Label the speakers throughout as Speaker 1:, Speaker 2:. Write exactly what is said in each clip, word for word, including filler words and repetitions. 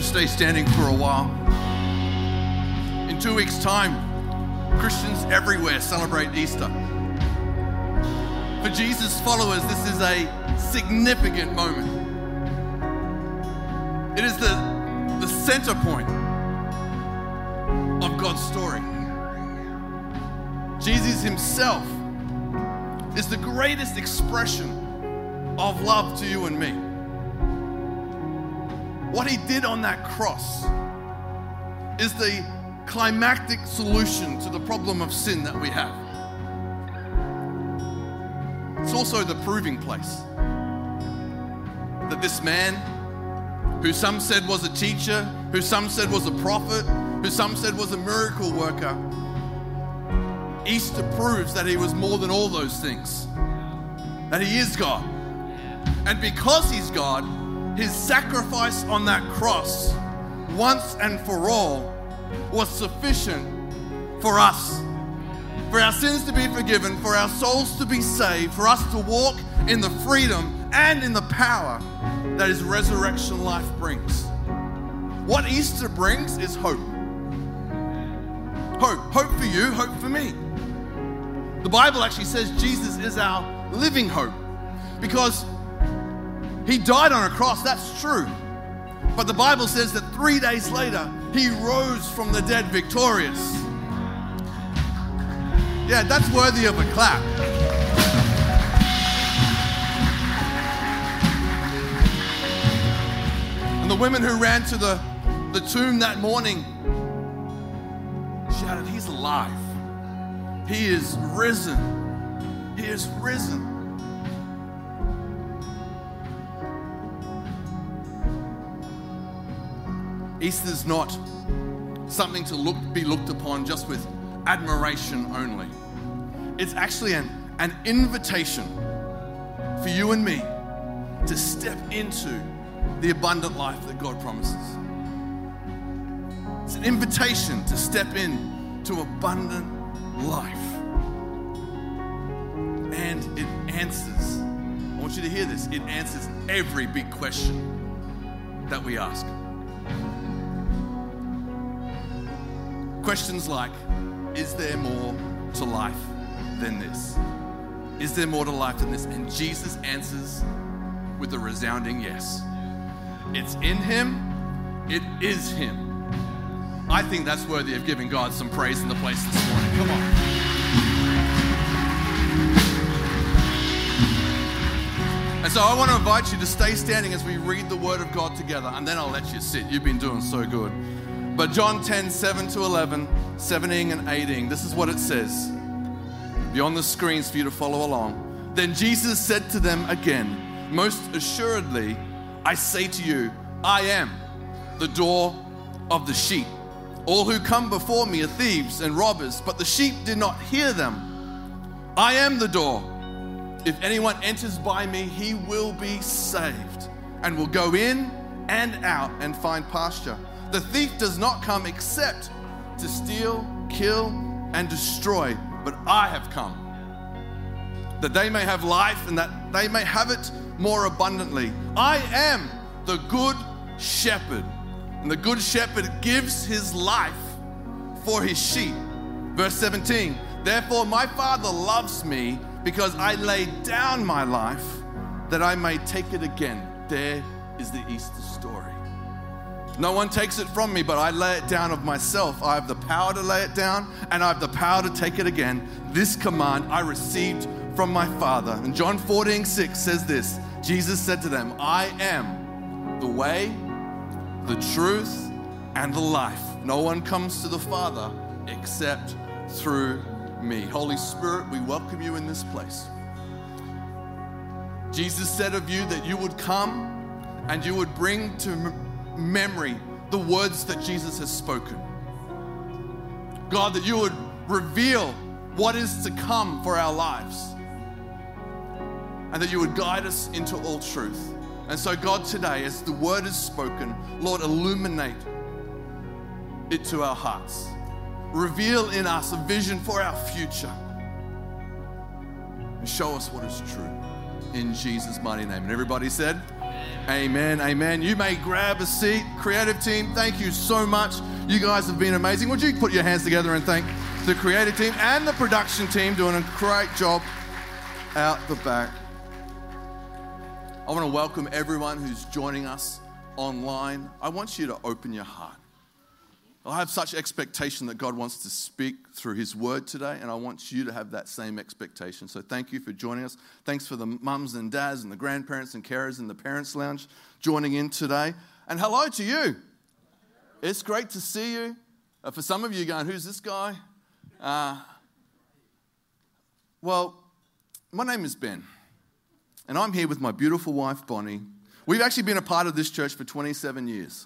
Speaker 1: stay standing for a while. In two weeks' time, Christians everywhere celebrate Easter. For Jesus' followers, this is a significant moment. It is the, the center point of God's story. Jesus himself is the greatest expression of love to you and me. What he did on that cross is the climactic solution to the problem of sin that we have. It's also the proving place that this man, who some said was a teacher, who some said was a prophet, who some said was a miracle worker, Easter proves that he was more than all those things, that he is God. And because he's God, his sacrifice on that cross, once and for all, was sufficient for us, for our sins to be forgiven, for our souls to be saved, for us to walk in the freedom and in the power that his resurrection life brings. What Easter brings is hope. Hope. Hope for you, hope for me. The Bible actually says Jesus is our living hope because he died on a cross, that's true. But the Bible says that three days later, he rose from the dead victorious. Yeah, that's worthy of a clap. And the women who ran to the, the tomb that morning shouted, he's alive. He is risen. He is risen. Easter is not something to look, be looked upon just with admiration only. It's actually an, an invitation for you and me to step into the abundant life that God promises. It's an invitation to step in to abundant life. And it answers, I want you to hear this, it answers every big question that we ask. Questions like, is there more to life than this? Is there more to life than this? And Jesus answers with a resounding yes. It's in him, it is him. I think that's worthy of giving God some praise in the place this morning. Come on. And so I want to invite you to stay standing as we read the Word of God together, and then I'll let you sit. You've been doing so good. But John ten, seven to eleven, seventeen and eighteen, this is what it says. Be on the screens for you to follow along. Then Jesus said to them again, most assuredly, I say to you, I am the door of the sheep. All who come before me are thieves and robbers, but the sheep did not hear them. I am the door. If anyone enters by me, he will be saved and will go in and out and find pasture. The thief does not come except to steal, kill, and destroy, but I have come that they may have life and that they may have it more abundantly. I am the good shepherd, and the good shepherd gives his life for his sheep. Verse seventeen, therefore my Father loves me because I laid down my life that I may take it again. There is the Easter story. No one takes it from me, but I lay it down of myself. I have the power to lay it down, and I have the power to take it again. This command I received from my Father. And John fourteen six says this, Jesus said to them, I am the way, the truth, and the life. No one comes to the Father except through me. Holy Spirit, we welcome you in this place. Jesus said of you that you would come and you would bring to memory the words that Jesus has spoken. God, that you would reveal what is to come for our lives, and that you would guide us into all truth. And so God, today, as the word is spoken, Lord, illuminate it to our hearts. Reveal in us a vision for our future, and show us what is true. In Jesus' mighty name. And everybody said, Amen, amen. You may grab a seat. Creative team, thank you so much. You guys have been amazing. Would you put your hands together and thank the creative team and the production team doing a great job out the back. I want to welcome everyone who's joining us online. I want you to open your heart. I have such expectation that God wants to speak through his word today, and I want you to have that same expectation. So thank you for joining us. Thanks for the mums and dads and the grandparents and carers in the Parents Lounge joining in today. And hello to you. It's great to see you. Uh, for some of you going, who's this guy? Uh, well, my name is Ben, and I'm here with my beautiful wife, Bonnie. We've actually been a part of this church for twenty-seven years.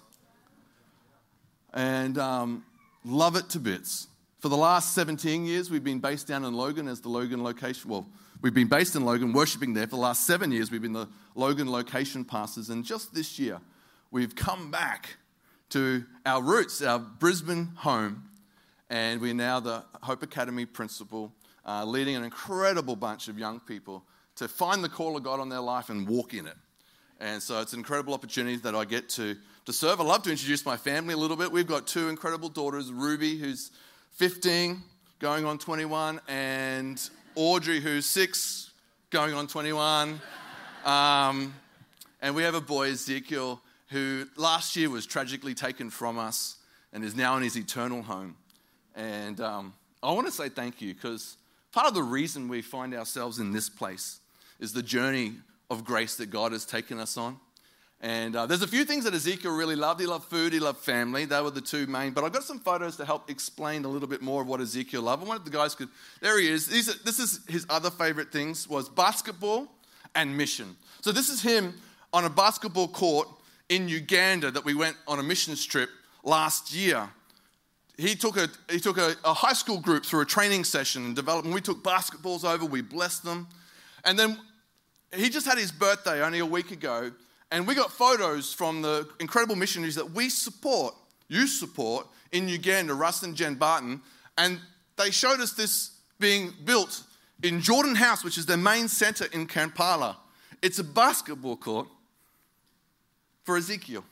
Speaker 1: And um, love it to bits. For the last seventeen years, we've been based down in Logan as the Logan location. Well, we've been based in Logan, worshiping there. For the last seven years, we've been the Logan location pastors. And just this year, we've come back to our roots, our Brisbane home. And we're now the Hope Academy principal, uh, leading an incredible bunch of young people to find the call of God on their life and walk in it. And so it's an incredible opportunity that I get to to serve. I'd love to introduce my family a little bit. We've got two incredible daughters, Ruby, who's fifteen, going on twenty-one, and Audrey, who's six, going on twenty-one. Um, and we have a boy, Ezekiel, who last year was tragically taken from us and is now in his eternal home. And um, I want to say thank you, because part of the reason we find ourselves in this place is the journey of grace that God has taken us on. And uh, there's a few things that Ezekiel really loved. He loved food, he loved family. They were the two main. But I've got some photos to help explain a little bit more of what Ezekiel loved. I wanted the guys could, there he is. These are, this is his other favorite things, was basketball and mission. So this is him on a basketball court in Uganda that we went on a missions trip last year. He took a he took a, a high school group through a training session and development. We took basketballs over, we blessed them. And then he just had his birthday only a week ago. And we got photos from the incredible missionaries that we support, you support, in Uganda, Russ and Jen Barton. And they showed us this being built in Jordan House, which is their main center in Kampala. It's a basketball court for Ezekiel.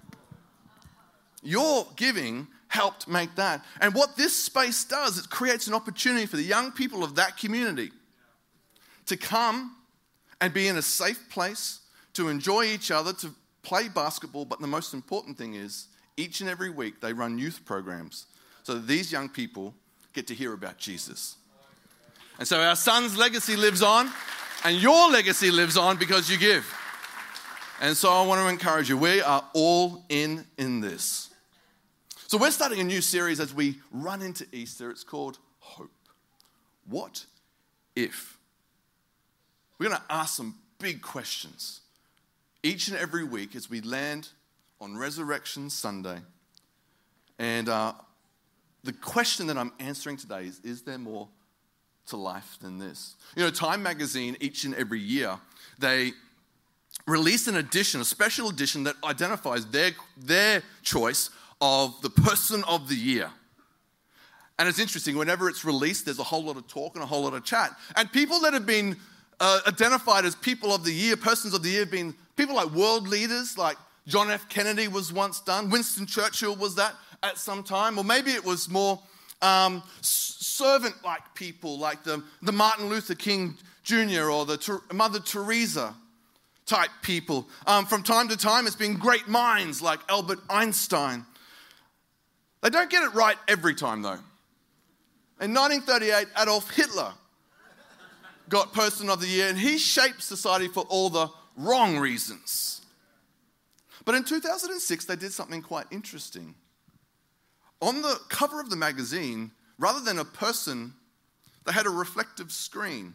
Speaker 1: Your giving helped make that. And what this space does, it creates an opportunity for the young people of that community to come and be in a safe place, to enjoy each other, to play basketball. But the most important thing is, each and every week they run youth programs so that these young people get to hear about Jesus. And so our son's legacy lives on, and your legacy lives on because you give. And so I want to encourage you, we are all in in this. So we're starting a new series as we run into Easter. It's called Hope. What if? We're going to ask some big questions each and every week as we land on Resurrection Sunday. And uh, the question that I'm answering today is, is there more to life than this? You know, Time magazine, each and every year, they release an edition, a special edition that identifies their, their choice of the person of the year. And it's interesting, whenever it's released, there's a whole lot of talk and a whole lot of chat. And people that have been uh, identified as people of the year, persons of the year, have been people like world leaders, like John F. Kennedy was once done. Winston Churchill was that at some time. Or maybe it was more um, servant-like people, like the, the Martin Luther King Junior or the Ter- Mother Teresa type people. Um, from time to time, it's been great minds like Albert Einstein. They don't get it right every time, though. In nineteen thirty-eight, Adolf Hitler got Person of the Year, and he shaped society for all the wrong reasons. But in two thousand six, they did something quite interesting. On the cover of the magazine, rather than a person, they had a reflective screen.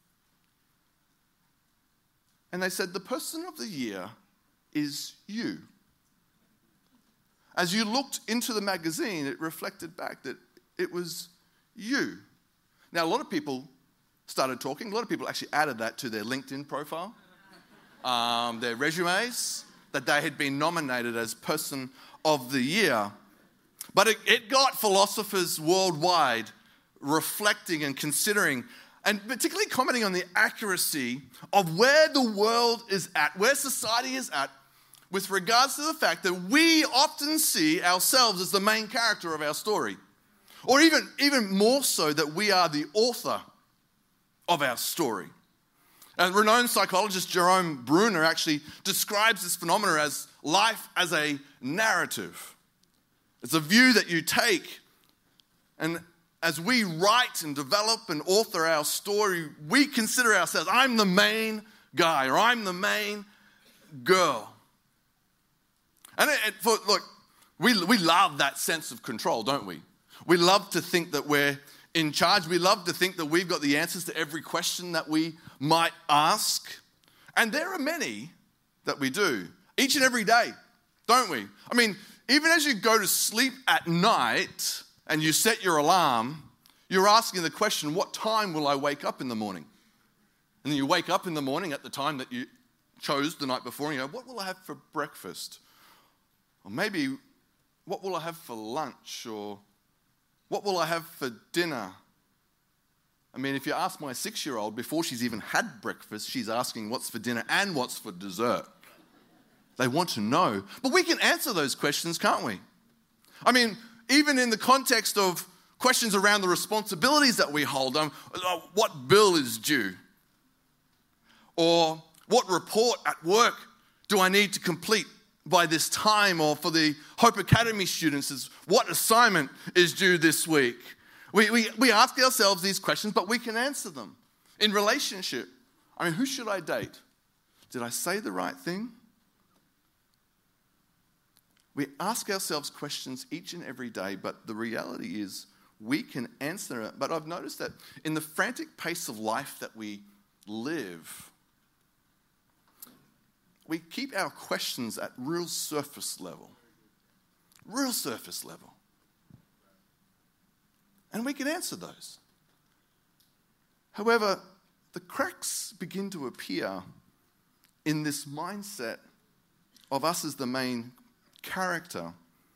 Speaker 1: And they said, the person of the year is you. As you looked into the magazine, it reflected back that it was you. Now, a lot of people started talking. A lot of people actually added that to their LinkedIn profile, um, their resumes, that they had been nominated as Person of the Year. But it, it got philosophers worldwide reflecting and considering. and particularly commenting on the accuracy of where the world is at, where society is at, with regards to the fact that we often see ourselves as the main character of our story. Or even, even more so, that we are the author of our story. And renowned psychologist Jerome Bruner actually describes this phenomenon as life as a narrative. It's a view that you take, and as we write and develop and author our story, we consider ourselves, I'm the main guy, or I'm the main girl. And it, it, for, look, we, we love that sense of control, don't we? We love to think that we're in charge. We love to think that we've got the answers to every question that we might ask. And there are many that we do, each and every day, don't we? I mean, even as you go to sleep at night and you set your alarm, you're asking the question, what time will I wake up in the morning? And then you wake up in the morning at the time that you chose the night before, and you go, what will I have for breakfast? Or maybe, what will I have for lunch? Or what will I have for dinner? I mean, if you ask my six-year-old, before she's even had breakfast, she's asking what's for dinner and what's for dessert. They want to know. But we can answer those questions, can't we? I mean, even in the context of questions around the responsibilities that we hold, um, what bill is due? Or what report at work do I need to complete by this time? Or for the Hope Academy students, is what assignment is due this week? We, we, we ask ourselves these questions, but we can answer them. In relationship, I mean, who should I date? Did I say the right thing? We ask ourselves questions each and every day, but the reality is we can answer it. But I've noticed that in the frantic pace of life that we live, we keep our questions at real surface level. Real surface level. And we can answer those. However, the cracks begin to appear in this mindset of us as the main character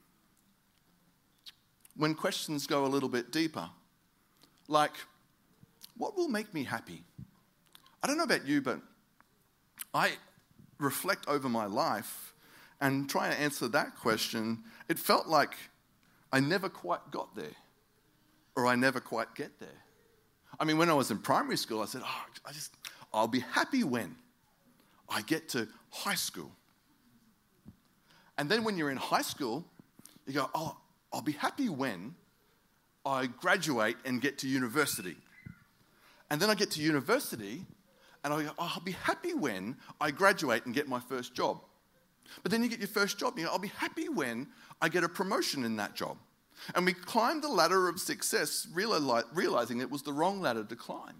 Speaker 1: when questions go a little bit deeper. Like, what will make me happy? I don't know about you, but I reflect over my life and try to answer that question. It felt like I never quite got there, or I never quite get there. I mean, when I was in primary school, I said, oh, I just, I'll be happy when I get to high school. And then when you're in high school, you go, oh, I'll be happy when I graduate and get to university. And then I get to university, and I go, oh, I'll be happy when I graduate and get my first job. But then you get your first job, and you go, I'll be happy when I get a promotion in that job. And we climbed the ladder of success, realizing it was the wrong ladder to climb.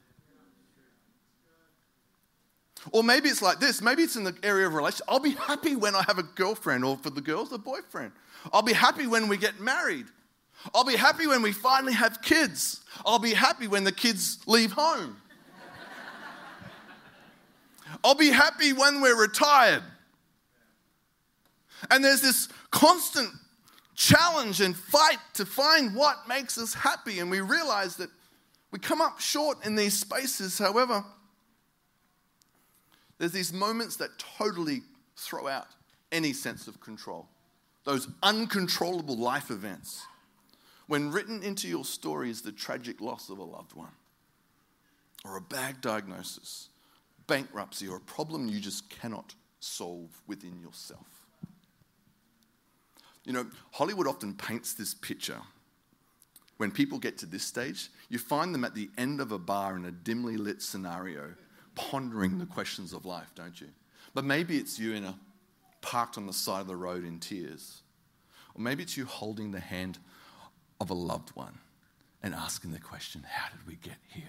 Speaker 1: Or maybe it's like this. Maybe it's in the area of relationship. I'll be happy when I have a girlfriend, or for the girls, a boyfriend. I'll be happy when we get married. I'll be happy when we finally have kids. I'll be happy when the kids leave home. I'll be happy when we're retired. And there's this constant challenge and fight to find what makes us happy. And we realize that we come up short in these spaces. However, there's these moments that totally throw out any sense of control. Those uncontrollable life events. When written into your story is the tragic loss of a loved one, or a bad diagnosis, bankruptcy, or a problem you just cannot solve within yourself. You know, Hollywood often paints this picture. When people get to this stage, you find them at the end of a bar in a dimly lit scenario, pondering the questions of life, don't you? But maybe it's you in a parked on the side of the road in tears. Or maybe it's you holding the hand of a loved one and asking the question, how did we get here?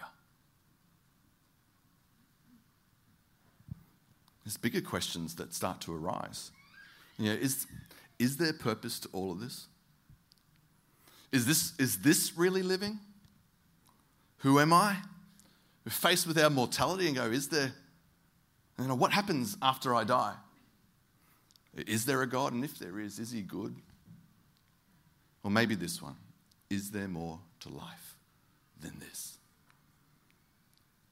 Speaker 1: There's bigger questions that start to arise. You know, is, is there purpose to all of this? Is this, is this really living? Who am I? We're faced with our mortality and go, is there, you know, what happens after I die? Is there a God? And if there is, is he good? Or maybe this one, is there more to life than this?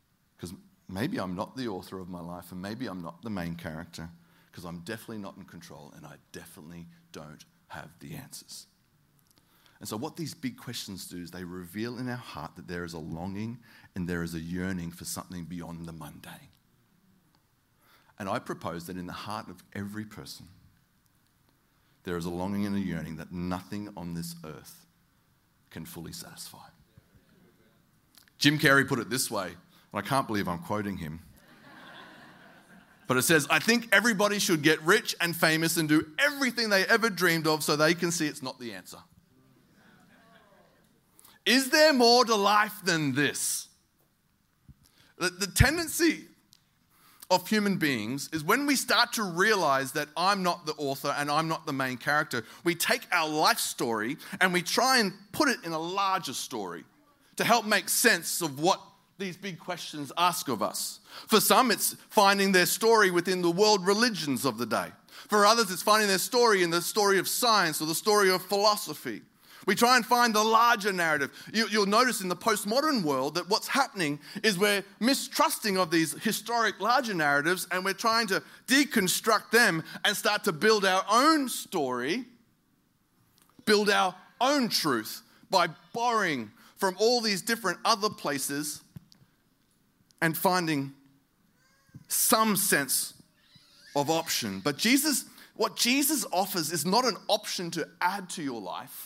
Speaker 1: Because maybe I'm not the author of my life, and maybe I'm not the main character, because I'm definitely not in control, and I definitely don't have the answers. And so what these big questions do is they reveal in our heart that there is a longing and there is a yearning for something beyond the mundane. And I propose that in the heart of every person, there is a longing and a yearning that nothing on this earth can fully satisfy. Jim Carrey put it this way, and I can't believe I'm quoting him. But it says, I think everybody should get rich and famous and do everything they ever dreamed of so they can see it's not the answer. Is there more to life than this? The, the tendency of human beings is when we start to realize that I'm not the author and I'm not the main character, we take our life story and we try and put it in a larger story to help make sense of what these big questions ask of us. For some, it's finding their story within the world religions of the day. For others, it's finding their story in the story of science or the story of philosophy. We try and find the larger narrative. You, you'll notice in the postmodern world that what's happening is we're mistrusting of these historic larger narratives, and we're trying to deconstruct them and start to build our own story, build our own truth by borrowing from all these different other places and finding some sense of option. But Jesus, what Jesus offers is not an option to add to your life.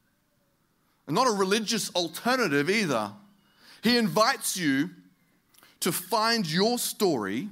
Speaker 1: And not a religious alternative either. He invites you to find your story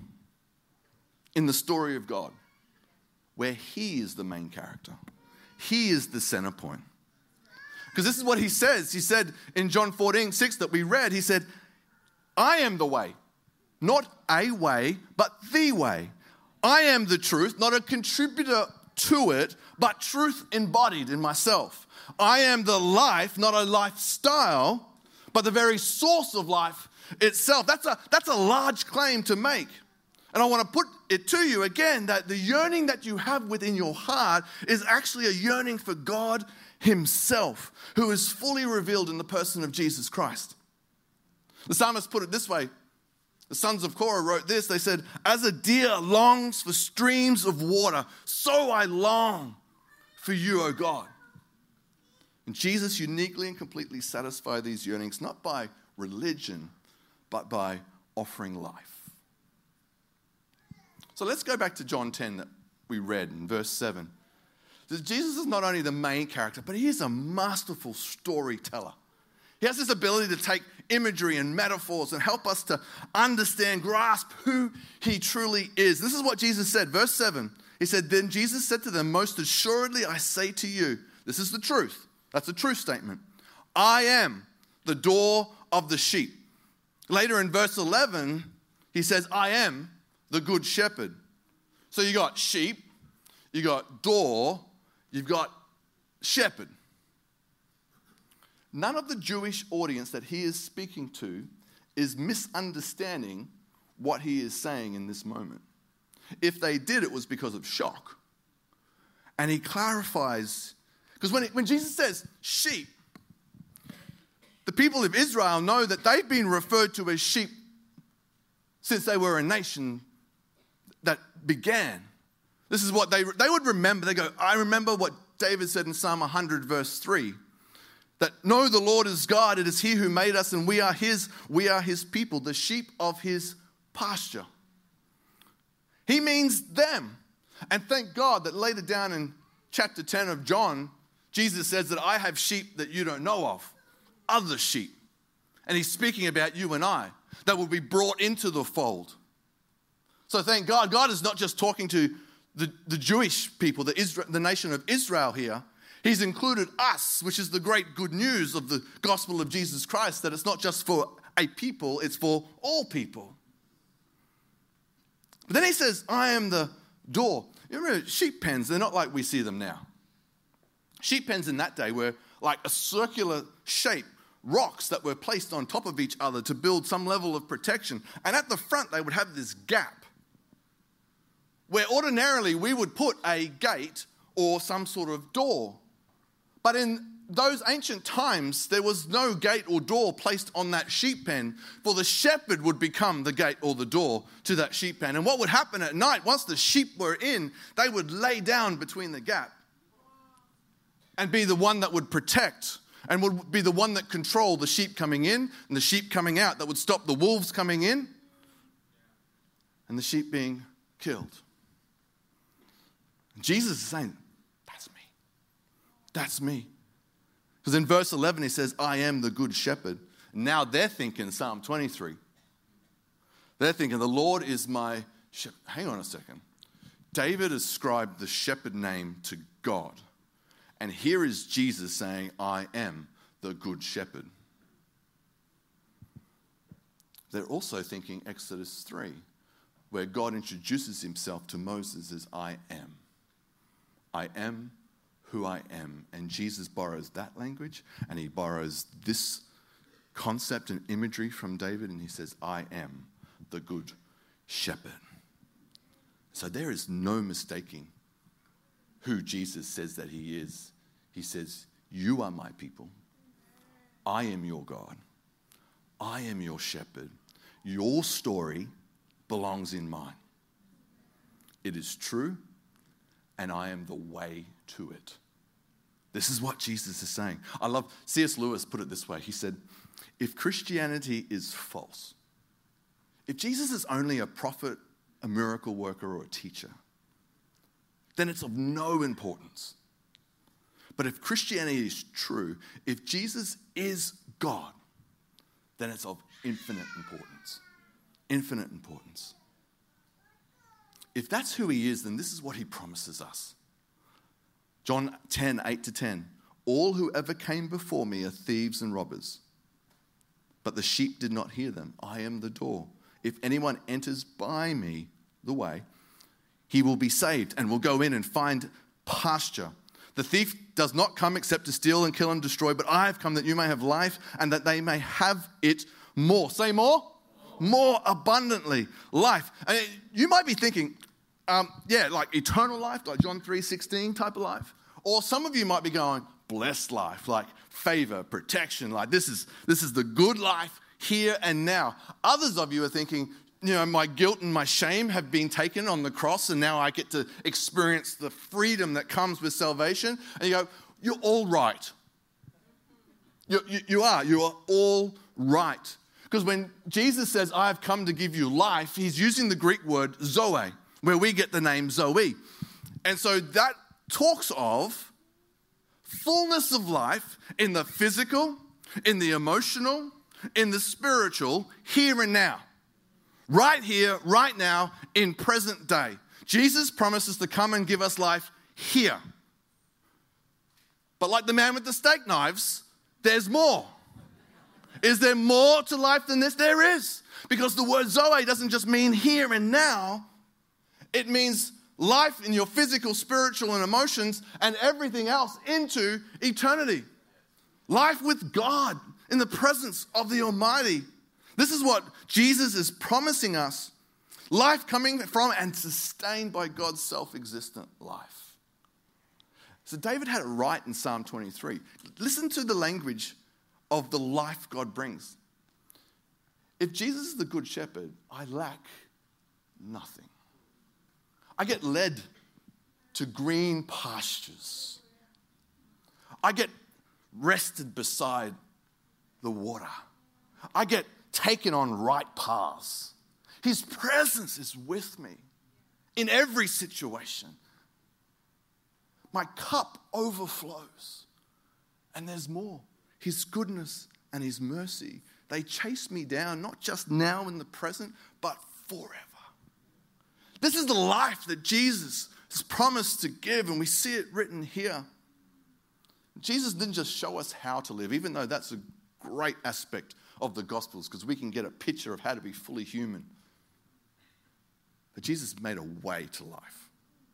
Speaker 1: in the story of God, where He is the main character. He is the center point. Because this is what He says. He said in John fourteen six that we read, He said, I am the way, not a way, but the way. I am the truth, not a contributor to it, but truth embodied in myself. I am the life, not a lifestyle, but the very source of life itself. That's a, that's a large claim to make. And I want to put it to you again that the yearning that you have within your heart is actually a yearning for God Himself, who is fully revealed in the person of Jesus Christ. The psalmist put it this way. The sons of Korah wrote this. They said, as a deer longs for streams of water, so I long for you, O God. And Jesus uniquely and completely satisfied these yearnings, not by religion, but by offering life. So let's go back to John ten that we read in verse seven. Jesus is not only the main character, but He is a masterful storyteller. He has this ability to take imagery and metaphors and help us to understand, grasp who He truly is. This is what Jesus said, verse seven. He said, then Jesus said to them, most assuredly I say to you, this is the truth. That's a truth statement. I am the door of the sheep. Later in verse eleven, He says, I am the good shepherd. So you got sheep, you got door, you've got shepherd. None of the Jewish audience that He is speaking to is misunderstanding what He is saying in this moment. If they did, it was because of shock. And He clarifies, because when, it, when Jesus says sheep, the people of Israel know that they've been referred to as sheep since they were a nation that began. This is what they, they would remember. They go, I remember what David said in Psalm one hundred verse three. That know the Lord is God, it is He who made us, and we are His, we are His people, the sheep of His pasture. He means them. And thank God that later down in chapter ten of John, Jesus says that I have sheep that you don't know of, other sheep. And He's speaking about you and I, that will be brought into the fold. So thank God, God is not just talking to the, the Jewish people, the, Israel, the nation of Israel here. He's included us, which is the great good news of the gospel of Jesus Christ, that it's not just for a people, it's for all people. But then He says, I am the door. You remember sheep pens, they're not like we see them now. Sheep pens in that day were like a circular shape, rocks that were placed on top of each other to build some level of protection. And at the front, they would have this gap where ordinarily we would put a gate or some sort of door. But in those ancient times, there was no gate or door placed on that sheep pen, for the shepherd would become the gate or the door to that sheep pen. And what would happen at night, once the sheep were in, they would lay down between the gap and be the one that would protect and would be the one that controlled the sheep coming in and the sheep coming out, that would stop the wolves coming in and the sheep being killed. Jesus is saying, that's me. That's me. Because in verse eleven, he says, I am the good shepherd. Now they're thinking Psalm twenty-three. They're thinking, the Lord is my shepherd. Hang on a second. David ascribed the shepherd name to God. And here is Jesus saying, I am the good shepherd. They're also thinking Exodus three, where God introduces himself to Moses as I am. I am who I am. And Jesus borrows that language, and he borrows this concept and imagery from David, and he says, I am the good shepherd. So there is no mistaking who Jesus says that he is. He says, you are my people. I am your God. I am your shepherd. Your story belongs in mine. It is true, and I am the way to it. This is what Jesus is saying. I love, C S Lewis put it this way. He said, if Christianity is false, if Jesus is only a prophet, a miracle worker, or a teacher, then it's of no importance. But if Christianity is true, if Jesus is God, then it's of infinite importance. Infinite importance. If that's who he is, then this is what he promises us. John ten, eight to ten. All who ever came before me are thieves and robbers, but the sheep did not hear them. I am the door. If anyone enters by me, the way, he will be saved and will go in and find pasture. The thief does not come except to steal and kill and destroy, but I have come that you may have life and that they may have it more. Say more? More abundantly. Life. And you might be thinking, um, yeah, like eternal life, like John three sixteen type of life. Or some of you might be going, blessed life, like favor, protection, like this is this is the good life here and now. Others of you are thinking, you know, my guilt and my shame have been taken on the cross, and now I get to experience the freedom that comes with salvation. And you go, you're all right. You, you, you are. You are all right. Because when Jesus says, I have come to give you life, he's using the Greek word zoe, where we get the name Zoe. And so that talks of fullness of life in the physical, in the emotional, in the spiritual, here and now. Right here, right now, in present day. Jesus promises to come and give us life here. But like the man with the steak knives, there's more. Is there more to life than this? There is. Because the word Zoe doesn't just mean here and now. It means life in your physical, spiritual, and emotions, and everything else into eternity. Life with God in the presence of the Almighty. This is what Jesus is promising us. Life coming from and sustained by God's self-existent life. So David had it right in Psalm twenty-three. Listen to the language of the life God brings. If Jesus is the good shepherd, I lack nothing. I get led to green pastures. I get rested beside the water. I get taken on right paths. His presence is with me in every situation. My cup overflows, and there's more. His goodness and his mercy, they chase me down, not just now in the present, but forever. This is the life that Jesus has promised to give, and we see it written here. Jesus didn't just show us how to live, even though that's a great aspect of the Gospels, because we can get a picture of how to be fully human. But Jesus made a way to life.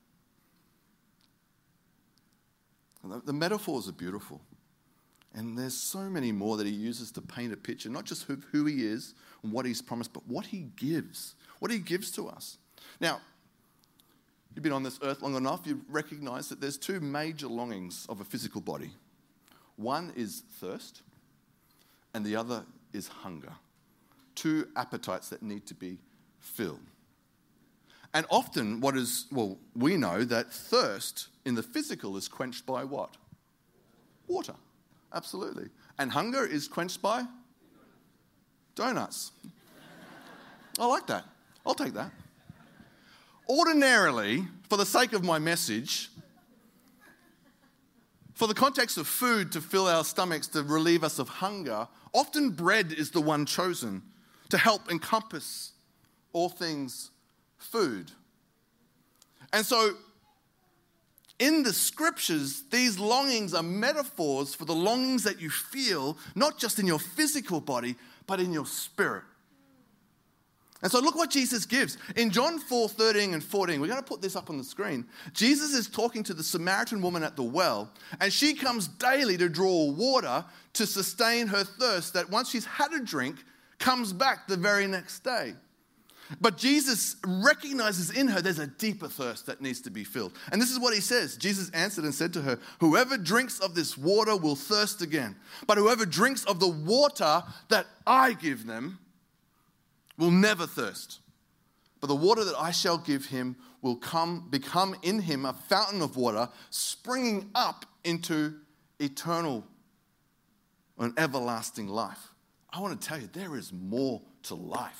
Speaker 1: And the, the metaphors are beautiful. And there's so many more that he uses to paint a picture, not just who, who he is and what he's promised, but what he gives, what he gives to us. Now, you've been on this earth long enough, you recognize that there's two major longings of a physical body. One is thirst, and the other is hunger. Two appetites that need to be filled. And often what is, well, we know that thirst in the physical is quenched by what? Water. Absolutely. And hunger is quenched by donuts. I like that. I'll take that. Ordinarily, for the sake of my message, for the context of food to fill our stomachs, to relieve us of hunger, often bread is the one chosen to help encompass all things food. And so, in the scriptures, these longings are metaphors for the longings that you feel, not just in your physical body, but in your spirit. And so look what Jesus gives. In John four, thirteen and fourteen, we're going to put this up on the screen. Jesus is talking to the Samaritan woman at the well, and she comes daily to draw water to sustain her thirst that once she's had a drink, comes back the very next day. But Jesus recognizes in her there's a deeper thirst that needs to be filled. And this is what he says. Jesus answered and said to her, whoever drinks of this water will thirst again. But whoever drinks of the water that I give them will never thirst. But the water that I shall give him will come, become in him a fountain of water springing up into eternal and everlasting life. I want to tell you, there is more to life.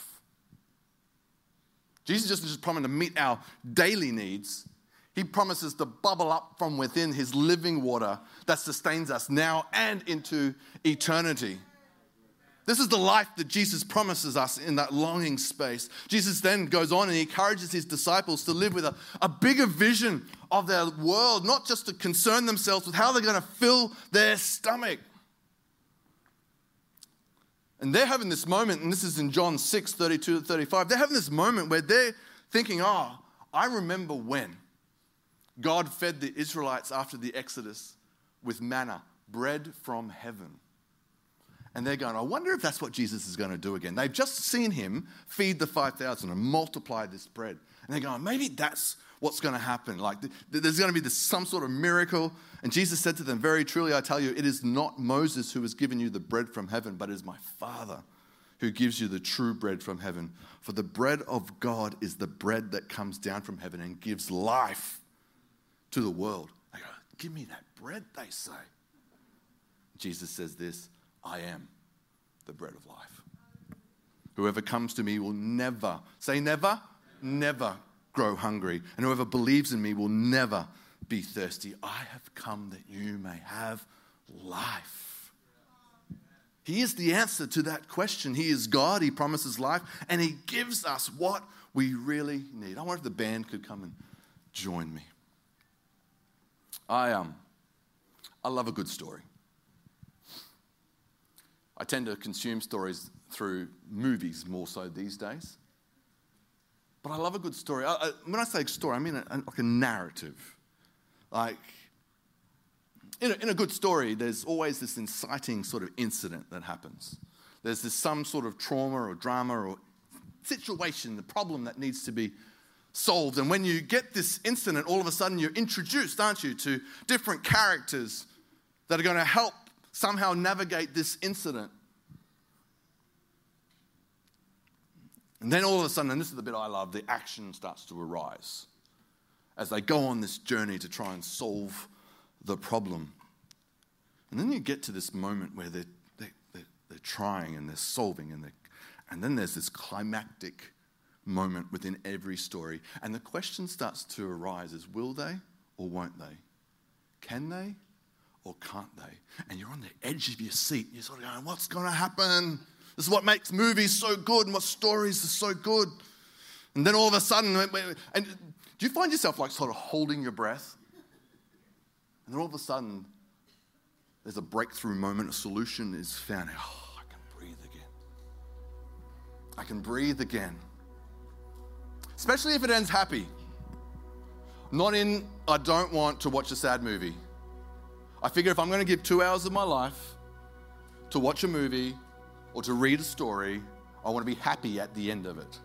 Speaker 1: Jesus just isn't promising to meet our daily needs. He promises to bubble up from within his living water that sustains us now and into eternity. This is the life that Jesus promises us in that longing space. Jesus then goes on and he encourages his disciples to live with a, a bigger vision of their world, not just to concern themselves with how they're going to fill their stomach. And they're having this moment, and this is in John six, thirty-two to thirty-five. They're having this moment where they're thinking, oh, I remember when God fed the Israelites after the Exodus with manna, bread from heaven. And they're going, I wonder if that's what Jesus is going to do again. They've just seen him feed the five thousand and multiply this bread. And they're going, maybe that's what's going to happen. Like there's going to be this, some sort of miracle. And Jesus said to them, very truly, I tell you, it is not Moses who has given you the bread from heaven, but it is my Father who gives you the true bread from heaven. For the bread of God is the bread that comes down from heaven and gives life to the world. They go, give me that bread, they say. Jesus says this, I am the bread of life. Whoever comes to me will never, say never, never grow hungry. And whoever believes in me will never be thirsty. I have come that you may have life. He is the answer to that question. He is God. He promises life. And he gives us what we really need. I wonder if the band could come and join me. I, um, I love a good story. I tend to consume stories through movies more so these days. But I love a good story. I, I, when I say story, I mean a, a, like a narrative. Like, in a, in a good story, there's always this inciting sort of incident that happens. There's this some sort of trauma or drama or situation, the problem that needs to be solved. And when you get this incident, all of a sudden you're introduced, aren't you, to different characters that are going to help somehow navigate this incident. And then all of a sudden, and this is the bit I love, the action starts to arise as they go on this journey to try and solve the problem. And then you get to this moment where they're, they, they're, they're trying and they're solving, and, they're, and then there's this climactic moment within every story. And the question starts to arise is, will they or won't they? Can they or can't they? And you're on the edge of your seat. You're sort of going, what's going to happen? This is what makes movies so good and what stories are so good. And then all of a sudden, and do you find yourself like sort of holding your breath? And then all of a sudden, there's a breakthrough moment, a solution is found. Oh, I can breathe again. I can breathe again. Especially if it ends happy. Not in, I don't want to watch a sad movie. I figure if I'm going to give two hours of my life to watch a movie or to read a story, I want to be happy at the end of it.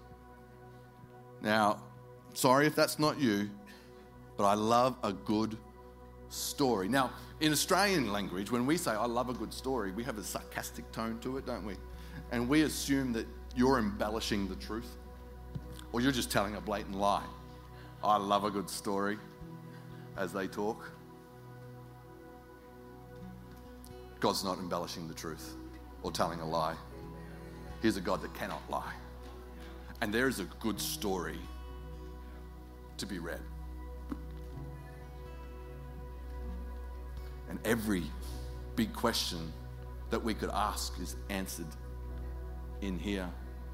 Speaker 1: Now, sorry if that's not you, but I love a good story. Now, in Australian language, when we say, I love a good story, we have a sarcastic tone to it, don't we? And we assume that you're embellishing the truth, or you're just telling a blatant lie. I love a good story, as they talk. God's not embellishing the truth or telling a lie. He's a God that cannot lie. And there is a good story to be read. And every big question that we could ask is answered in here.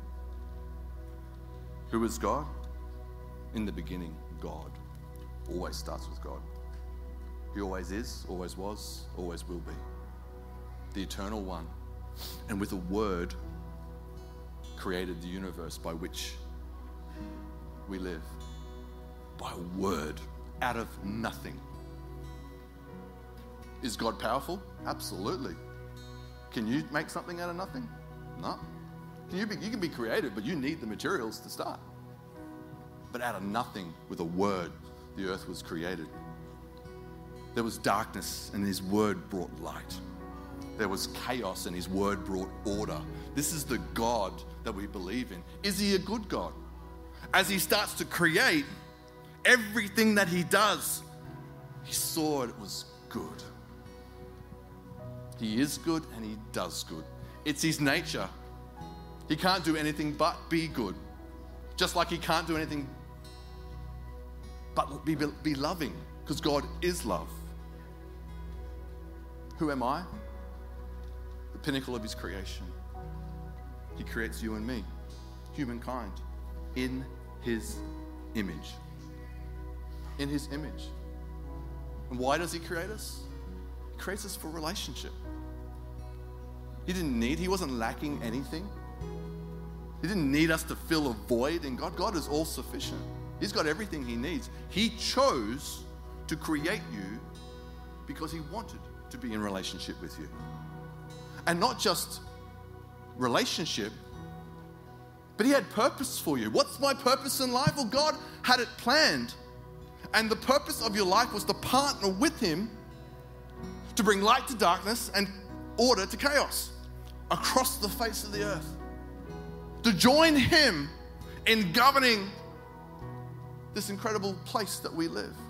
Speaker 1: Who is God? In the beginning, God. Always starts with God. He always is, always was, always will be. The eternal one. And with a word, created the universe by which we live. By a word, out of nothing. Is God powerful? Absolutely. Can you make something out of nothing? No. Can you, be, you can be creative, but you need the materials to start. But out of nothing, with a word, the earth was created. There was darkness, and his word brought light. There was chaos, and his word brought order. This is the God that we believe in. Is he a good God? As he starts to create, everything that he does, he saw it was good. He is good and he does good. It's his nature. He can't do anything but be good. Just like he can't do anything but be, be loving, because God is love. Who am I? The pinnacle of his creation. He creates you and me, humankind, in his image. In his image. And why does he create us? He creates us for relationship. He didn't need, he wasn't lacking anything. He didn't need us to fill a void in God. God is all sufficient. He's got everything he needs. He chose to create you because he wanted to be in relationship with you. And not just relationship, but he had purpose for you. What's my purpose in life? Well, God had it planned. And the purpose of your life was to partner with him to bring light to darkness and order to chaos across the face of the earth. To join him in governing this incredible place that we live.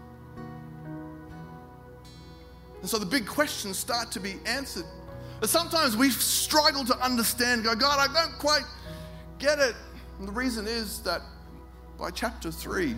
Speaker 1: And so the big questions start to be answered. But sometimes we struggle to understand, go, God, I don't quite get it. And the reason is that by chapter three,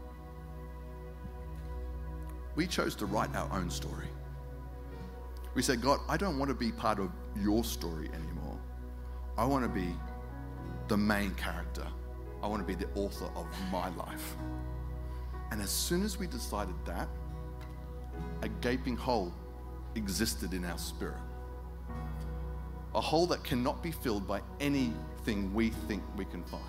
Speaker 1: we chose to write our own story. We said, God, I don't want to be part of your story anymore. I want to be the main character. I want to be the author of my life. And as soon as we decided that, a gaping hole existed in our spirit. A hole that cannot be filled by anything we think we can find.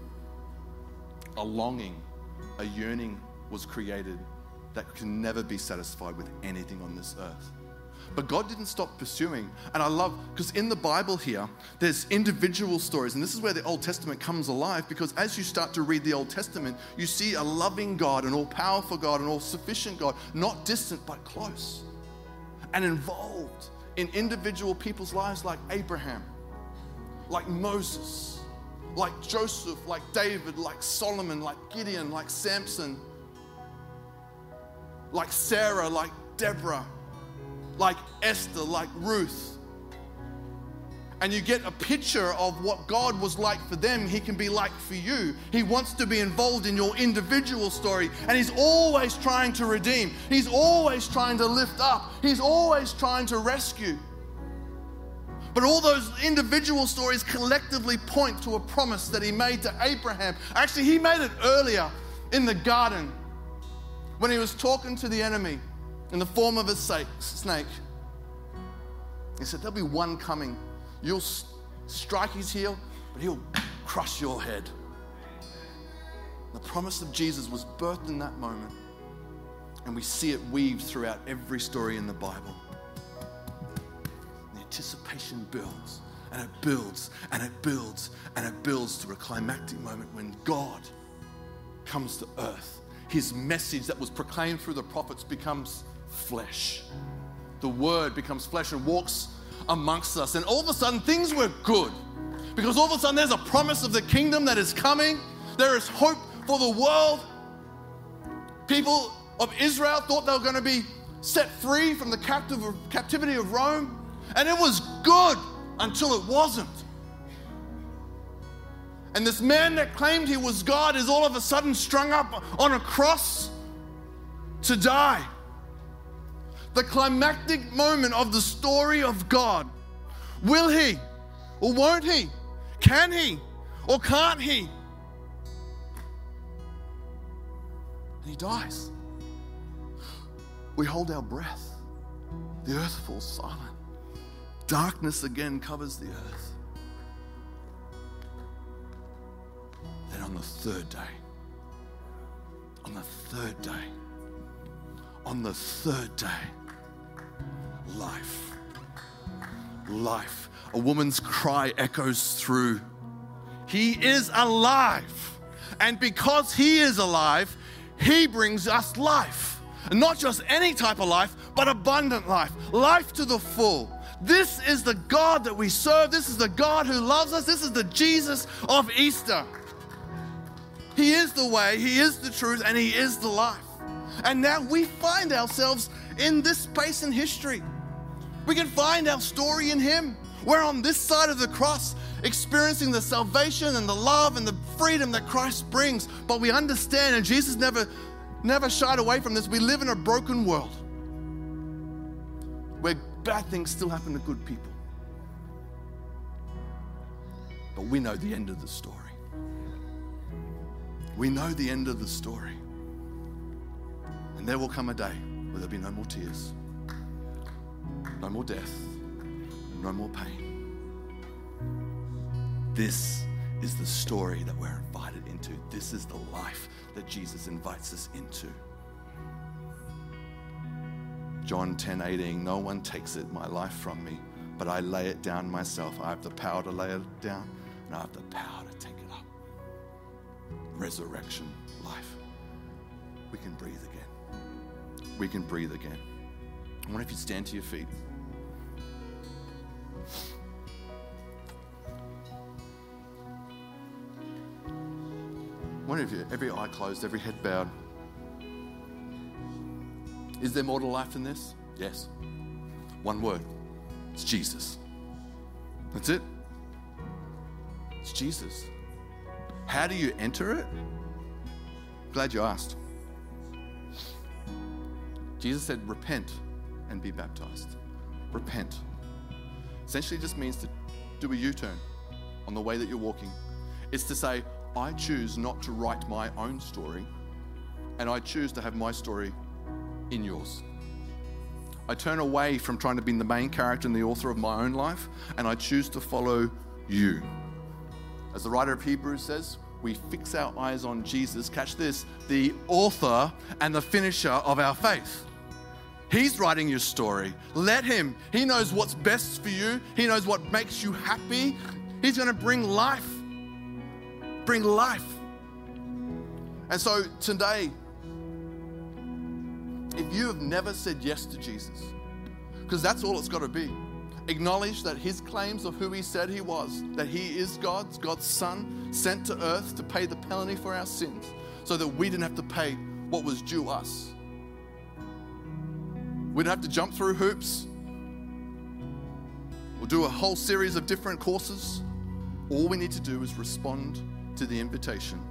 Speaker 1: A longing, a yearning was created that can never be satisfied with anything on this earth. But God didn't stop pursuing. And I love, because in the Bible here, there's individual stories. And this is where the Old Testament comes alive, because as you start to read the Old Testament, you see a loving God, an all-powerful God, an all-sufficient God, not distant but close. And involved in individual people's lives like Abraham, like Moses, like Joseph, like David, like Solomon, like Gideon, like Samson, like Sarah, like Deborah, like Esther, like Ruth. And you get a picture of what God was like for them, he can be like for you. He wants to be involved in your individual story, and he's always trying to redeem. He's always trying to lift up. He's always trying to rescue. But all those individual stories collectively point to a promise that he made to Abraham. Actually, he made it earlier in the garden when he was talking to the enemy in the form of a snake. He said, there'll be one coming. You'll strike his heel, but he'll crush your head. The promise of Jesus was birthed in that moment, and we see it weaved throughout every story in the Bible. The anticipation builds, and it builds, and it builds, and it builds to a climactic moment when God comes to earth. His message that was proclaimed through the prophets becomes flesh. The Word becomes flesh and walks amongst us. And all of a sudden, things were good. Because all of a sudden, there's a promise of the kingdom that is coming. There is hope for the world. People of Israel thought they were going to be set free from the captive, captivity of Rome. And it was good until it wasn't. And this man that claimed he was God is all of a sudden strung up on a cross to die. The climactic moment of the story of God. Will he or won't he? Can he or can't he? And he dies. We hold our breath. The earth falls silent. Darkness again covers the earth. Then on the third day, on the third day, on the third day, life, life. A woman's cry echoes through. He is alive. And because he is alive, he brings us life. And not just any type of life, but abundant life. Life to the full. This is the God that we serve. This is the God who loves us. This is the Jesus of Easter. He is the way, he is the truth, and he is the life. And now we find ourselves in this space in history. We can find our story in him. We're on this side of the cross, experiencing the salvation and the love and the freedom that Christ brings. But we understand, and Jesus never, never shied away from this, we live in a broken world where bad things still happen to good people. But we know the end of the story. We know the end of the story. And there will come a day where there'll be no more tears, no more death, no more pain. This is the story that we're invited into. This is the life that Jesus invites us into. John ten eighteen, no one takes it, my life from me, but I lay it down myself. I have the power to lay it down, and I have the power to take it up. Resurrection, life. We can breathe again. We can breathe again. I wonder if you stand to your feet. I wonder if you, every eye closed, every head bowed. Is there more to life than this? Yes. One word. It's Jesus. That's it. It's Jesus. How do you enter it? Glad you asked. Jesus said, repent and be baptized. Repent. Essentially just means to do a U-turn on the way that you're walking. It's to say, I choose not to write my own story, and I choose to have my story in yours. I turn away from trying to be the main character and the author of my own life, and I choose to follow you. As the writer of Hebrews says, we fix our eyes on Jesus, catch this, the author and the finisher of our faith. He's writing your story. Let him. He knows what's best for you. He knows what makes you happy. He's going to bring life. Bring life. And so today, if you have never said yes to Jesus, because that's all it's got to be, acknowledge that his claims of who he said he was, that he is God's, God's son, sent to earth to pay the penalty for our sins so that we didn't have to pay what was due us. We didn't have to jump through hoops or do a whole series of different courses. All we need to do is respond to the invitation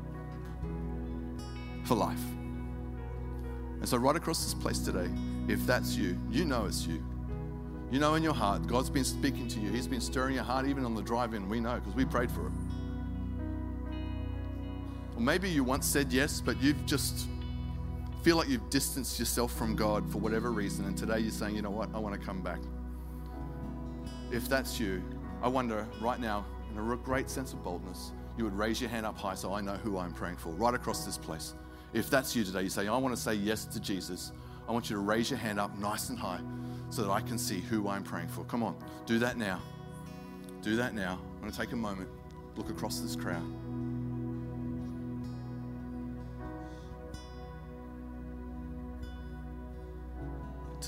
Speaker 1: for life. And so right across this place today, if that's you, you know it's you. You know in your heart, God's been speaking to you. He's been stirring your heart even on the drive-in. We know because we prayed for it. Or maybe you once said yes, but you've just feel like you've distanced yourself from God for whatever reason. And today you're saying, you know what, I want to come back. If that's you, I wonder right now, in a great sense of boldness, you would raise your hand up high so I know who I'm praying for, right across this place. If that's you today, you say, I want to say yes to Jesus. I want you to raise your hand up nice and high so that I can see who I'm praying for. Come on, do that now. Do that now. I'm going to take a moment, look across this crowd.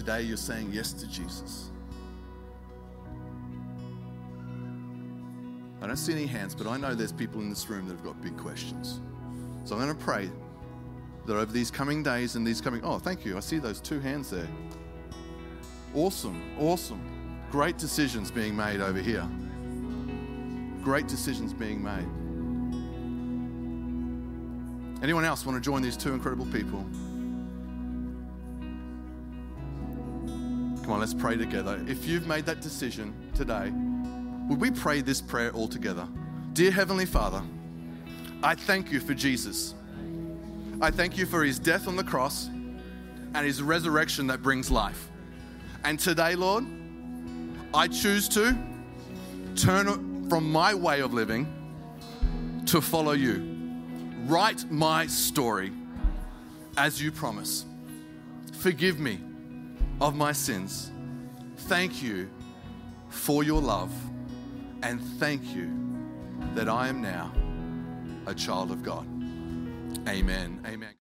Speaker 1: today you're saying yes to Jesus. I don't see any hands, but I know there's people in this room that have got big questions. So I'm going to pray that over these coming days and these coming... Oh, thank you. I see those two hands there. Awesome, awesome. Great decisions being made over here. Great decisions being made. Anyone else want to join these two incredible people? Come on, let's pray together. If you've made that decision today, would we pray this prayer all together? Dear Heavenly Father, I thank you for Jesus. I thank you for his death on the cross and his resurrection that brings life. And today, Lord, I choose to turn from my way of living to follow you. Write my story as you promise. Forgive me of my sins. Thank you for your love. And thank you that I am now a child of God. Amen. Amen.